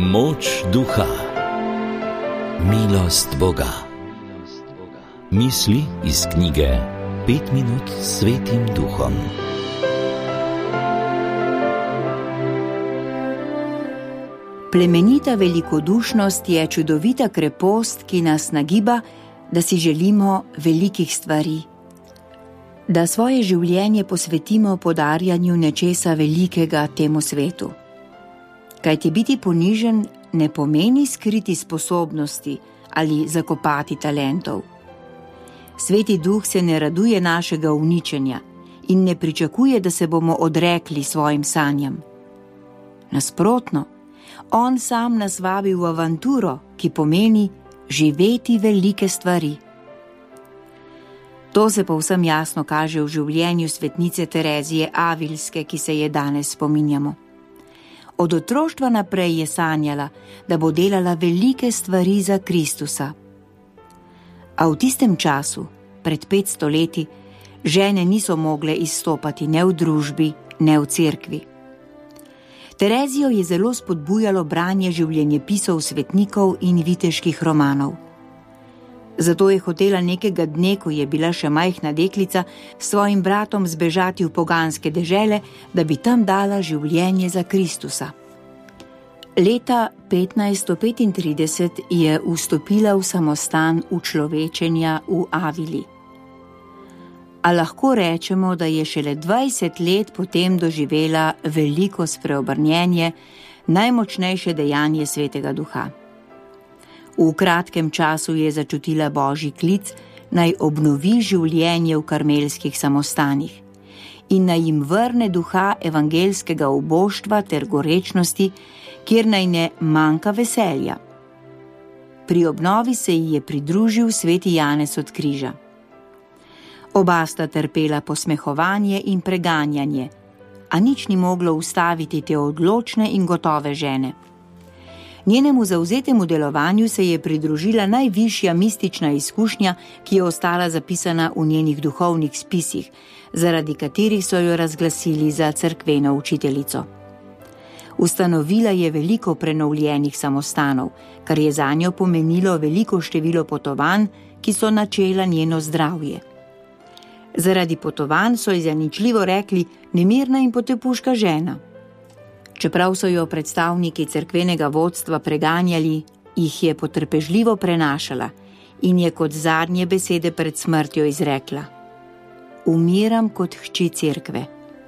Moč duha, milost Boga. Misli iz knjige 5 minut s Svetim Duhom. Plemenita velikodušnost je čudovita krepost, ki nas nagiba, da si želimo velikih stvari. Da svoje življenje posvetimo podarjanju nečesa velikega temu svetu. Kajti biti ponižen ne pomeni skriti sposobnosti ali zakopati talentov. Sveti Duh se ne raduje našega uničenja in ne pričakuje, da se bomo odrekli svojim sanjam. Nasprotno, on sam nas vabi v avanturo, ki pomeni živeti velike stvari. To se povsem jasno kaže v življenju svetnice Terezije Avilske, ki se je danes spominjamo. Od otroštva naprej je sanjala, da bo delala velike stvari za Kristusa. A v tistem času, pred 500 leti, žene niso mogle izstopati ne v družbi, ne v cerkvi. Terezijo je zelo spodbujalo branje življenjepisov svetnikov in viteških romanov. Zato je hotela nekega dne, ko je bila še majhna deklica, s svojim bratom zbežati v poganske dežele, da bi tam dala življenje za Kristusa. Leta 1535 je vstopila v samostan učlovečenja v Avili. A lahko rečemo, da je šele 20 let potem doživela veliko spreobrnjenje, najmočnejše dejanje Svetega Duha. V kratkem času je začutila Božji klic, naj obnovi življenje v karmelskih samostanih in naj jim vrne duha evangelskega uboštva ter gorečnosti, kjer naj ne manjka veselja. Pri obnovi se ji je pridružil sveti Janez od križa. Oba sta trpela posmehovanje in preganjanje, a nič ni moglo ustaviti te odločne in gotove žene. Njenemu zavzetemu delovanju se je pridružila najvišja mistična izkušnja, ki je ostala zapisana v njenih duhovnih spisih, zaradi katerih so jo razglasili za cerkveno učiteljico. Ustanovila je veliko prenovljenih samostanov, kar je zanjo pomenilo veliko število potovanj, ki so načela njeno zdravje. Zaradi potovanj so ji zaničljivo rekli nemirna in potepuška žena. Čeprav so jo predstavniki cerkvenega vodstva preganjali, jih je potrpežljivo prenašala in je kot zadnje besede pred smrtjo izrekla: umiram kot hči cerkve.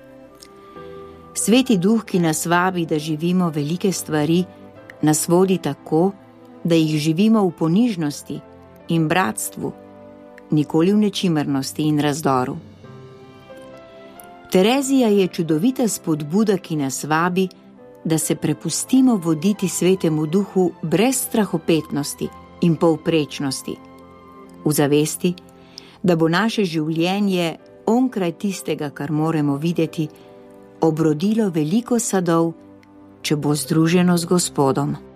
Sveti Duh, ki nas vabi, da živimo velike stvari, nas vodi tako, da jih živimo v ponižnosti in bratstvu, nikoli v nečimrnosti in razdoru. Terezija je čudovita spodbuda, ki nas vabi, da se prepustimo voditi Svetemu Duhu brez strahopetnosti in povprečnosti, v zavesti, da bo naše življenje onkraj tistega, kar moramo videti, obrodilo veliko sadov, če bo združeno z Gospodom.